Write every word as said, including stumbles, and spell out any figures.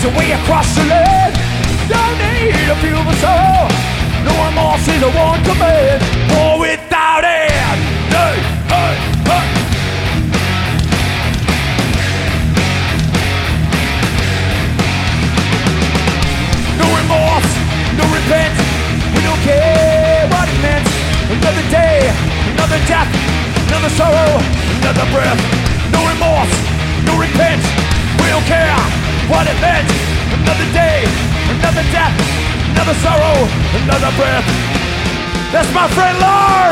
It's a way across the land. Don't need a fuel soul. No remorse is a one command. War without end. Hey, hey, hey. No remorse, no repent. We don't care what it meant. Another day, another death, another sorrow, another breath. No remorse, no repent. We don't care what it meant. Another day, another death, another sorrow, another breath. That's my friend Lars.